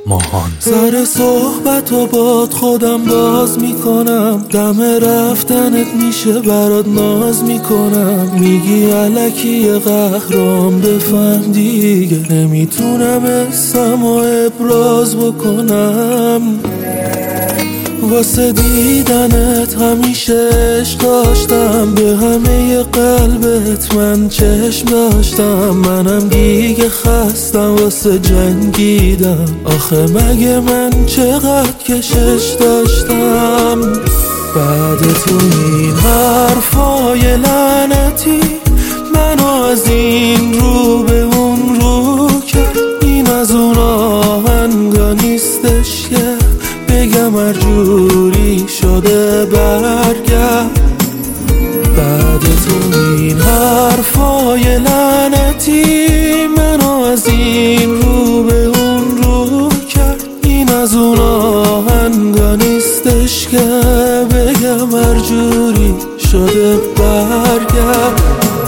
ماهان. سر صحبت و باد خودم باز میکنم، دم رفتنت میشه برات ناز میکنم. میگی الکی قهرام بفهم دیگه، نمیتونم اسم و ابراز بکنم. واسه دیدنت همیشه عشق داشتم، به همه قلبت من چشم داشتم. منم دیگه خستم واسه جنگیدم، آخه مگه من چقدر کشش داشتم. بعد تو این حرفای لعنتی منو از این رو به اون رو کرد. این از اون آهنگا نیستش که بگم هر جوری شده برگرد. بعد تو این حرفای لعنتی منو از این رو به اون رو کرد. این از اون آهنگا نیستش که بگم هر جوری شده برگرد.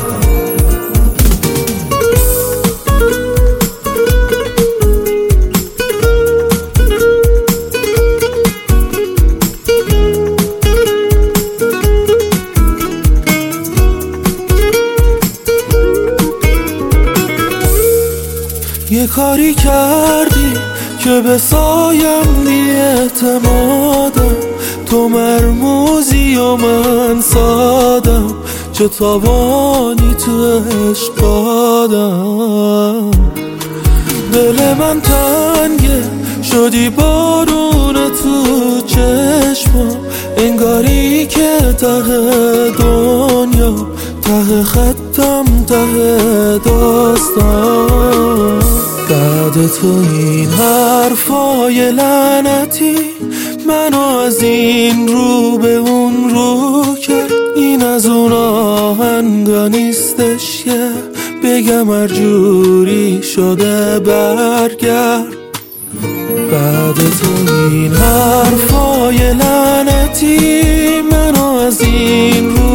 یه کاری کردی که به سایم بی‌اعتمادم، تو مرموزی و من سادم، چه تاوانی تو عشق دادم. دل من تنگه شدی بارون تو چشمم، انگاری که ته دنیا ته خطم ته داستان. بعد تو این حرفای لعنتی منو از این رو به اون رو کرد. این از اون آهنگا نیستش که بگم هر جوری شده برگرد. بعد تو این حرفای لعنتی منو از این رو